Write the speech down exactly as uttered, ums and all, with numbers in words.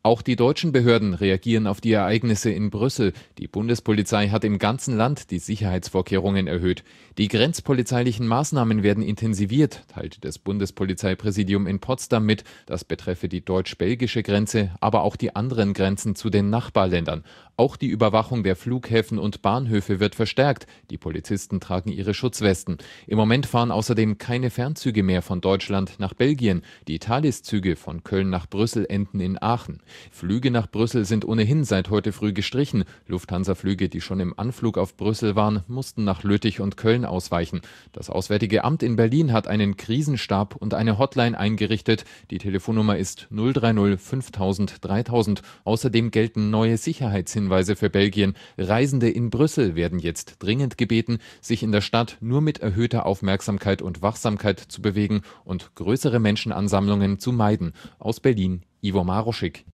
Auch die deutschen Behörden reagieren auf die Ereignisse in Brüssel. Die Bundespolizei hat im ganzen Land die Sicherheitsvorkehrungen erhöht. Die grenzpolizeilichen Maßnahmen werden intensiviert, teilte das Bundespolizeipräsidium in Potsdam mit. Das betreffe die deutsch-belgische Grenze, aber auch die anderen Grenzen zu den Nachbarländern. Auch die Überwachung der Flughäfen und Bahnhöfe wird verstärkt. Die Polizisten tragen ihre Schutzwesten. Im Moment fahren außerdem keine Fernzüge mehr von Deutschland nach Belgien. Die Thalys-Züge von Köln nach Brüssel enden in Aachen. Flüge nach Brüssel sind ohnehin seit heute früh gestrichen. Lufthansa-Flüge, die schon im Anflug auf Brüssel waren, mussten nach Lüttich und Köln ausweichen. Das Auswärtige Amt in Berlin hat einen Krisenstab und eine Hotline eingerichtet. Die Telefonnummer ist null drei null fünftausend dreitausend. Außerdem gelten neue Sicherheitshinweise für Belgien. Reisende in Brüssel werden jetzt dringend gebeten, sich in der Stadt nur mit erhöhter Aufmerksamkeit und Wachsamkeit zu bewegen und größere Menschenansammlungen zu meiden. Aus Berlin, Ivo Maroschik.